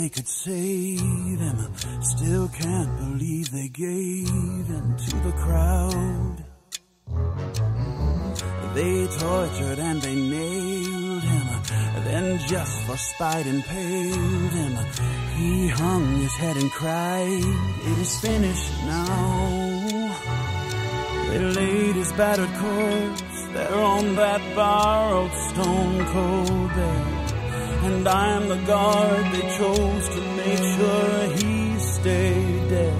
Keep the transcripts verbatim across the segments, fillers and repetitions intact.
they could save him. Still can't believe they gave him to the crowd. They tortured and they nailed him. Then just for spite impaled him. He hung his head and cried, it is finished now. They laid his battered corpse there on that borrowed stone cold bed. And I'm the guard they chose to make sure he stayed dead.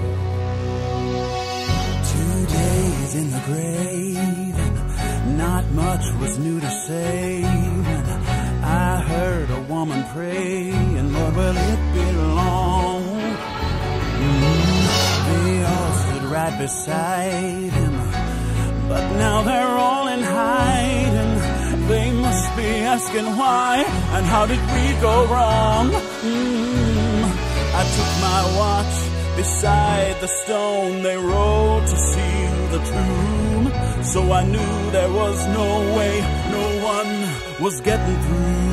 Two days in the grave, and not much was new to say. And I heard a woman pray, and Lord, will it be long? Mm-hmm. They all stood right beside him, but now they're all in hiding. They must be asking why and how did we go wrong? Mm. I took my watch beside the stone they rolled to seal the tomb. So I knew there was no way, no one was getting through.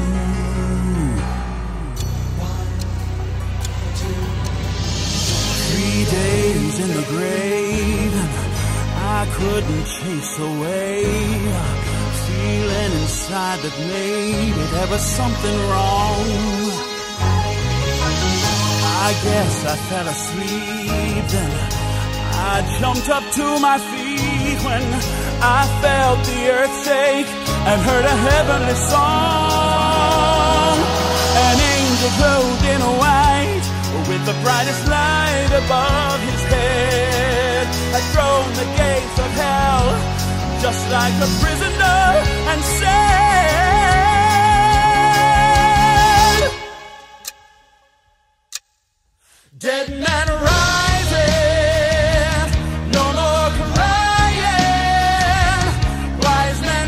One, two, three days in the grave, I couldn't chase away. Feeling inside that maybe there was something wrong. I guess I fell asleep, then I jumped up to my feet when I felt the earth shake and heard a heavenly song. An angel clothed in white with the brightest light above his head had thrown the gates of hell just like a prisoner and said, dead man rising, no more crying, wise men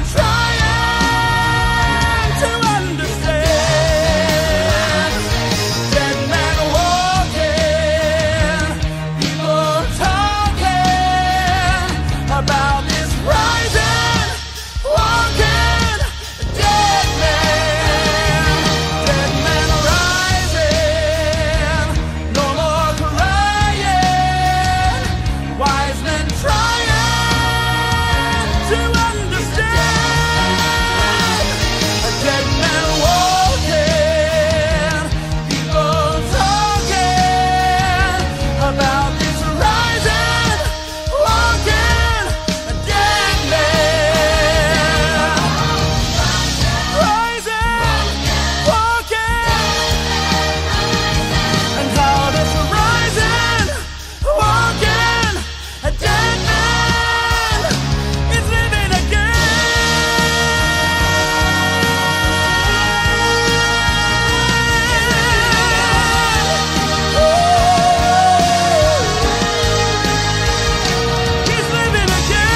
trying to understand. Dead man walking, people talking about this rising, walking, dead man, dead man rising, no more crying, wise men trying to understand. A dead man walking, people talking about this rising, walking, dead man, rising, walking, and how this rising, walking, a dead man is living again. He's living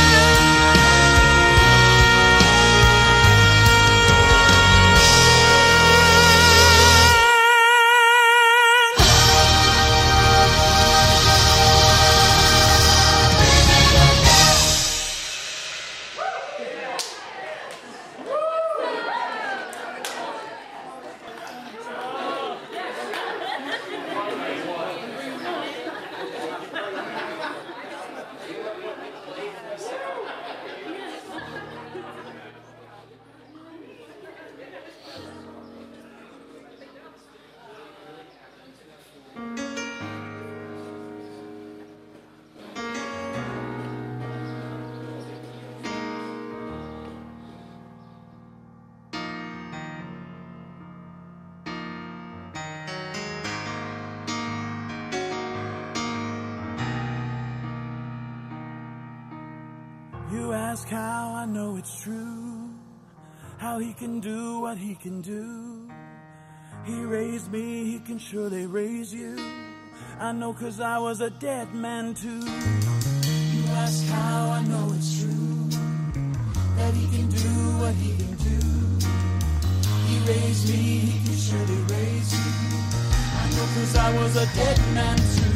You ask how I know it's true, how he can do what he can do. He raised me, he can surely raise you. I know 'cause I was a dead man too. You ask how I know it's true, that he can do what he can do. He raised me, he can surely raise you. I know 'cause I was a dead man too.